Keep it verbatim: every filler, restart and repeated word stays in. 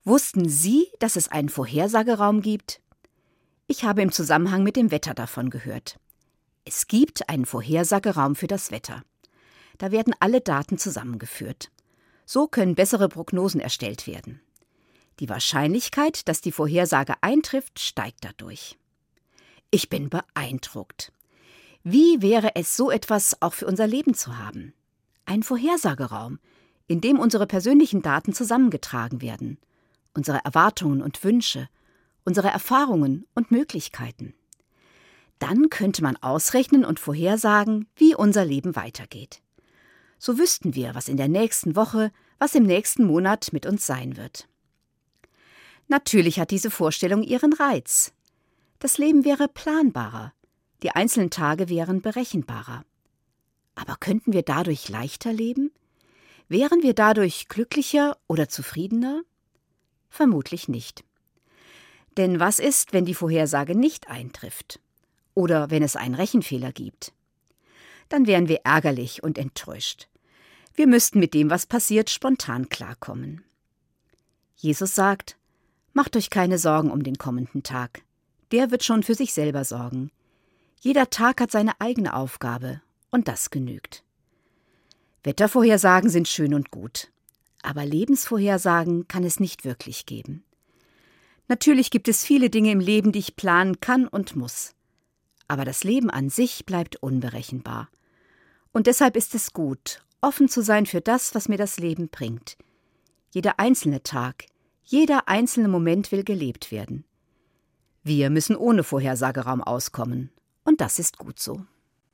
Wussten Sie, dass es einen Vorhersageraum gibt? Ich habe im Zusammenhang mit dem Wetter davon gehört. Es gibt einen Vorhersageraum für das Wetter. Da werden alle Daten zusammengeführt. So können bessere Prognosen erstellt werden. Die Wahrscheinlichkeit, dass die Vorhersage eintrifft, steigt dadurch. Ich bin beeindruckt. Wie wäre es, so etwas auch für unser Leben zu haben? Ein Vorhersageraum, in dem unsere persönlichen Daten zusammengetragen werden. Unsere Erwartungen und Wünsche, unsere Erfahrungen und Möglichkeiten. Dann könnte man ausrechnen und vorhersagen, wie unser Leben weitergeht. So wüssten wir, was in der nächsten Woche, was im nächsten Monat mit uns sein wird. Natürlich hat diese Vorstellung ihren Reiz. Das Leben wäre planbarer, die einzelnen Tage wären berechenbarer. Aber könnten wir dadurch leichter leben? Wären wir dadurch glücklicher oder zufriedener? Vermutlich nicht. Denn was ist, wenn die Vorhersage nicht eintrifft? Oder wenn es einen Rechenfehler gibt? Dann wären wir ärgerlich und enttäuscht. Wir müssten mit dem, was passiert, spontan klarkommen. Jesus sagt, macht euch keine Sorgen um den kommenden Tag. Der wird schon für sich selber sorgen. Jeder Tag hat seine eigene Aufgabe und das genügt. Wettervorhersagen sind schön und gut. Aber Lebensvorhersagen kann es nicht wirklich geben. Natürlich gibt es viele Dinge im Leben, die ich planen kann und muss. Aber das Leben an sich bleibt unberechenbar. Und deshalb ist es gut, offen zu sein für das, was mir das Leben bringt. Jeder einzelne Tag, jeder einzelne Moment will gelebt werden. Wir müssen ohne Vorhersageraum auskommen. Und das ist gut so.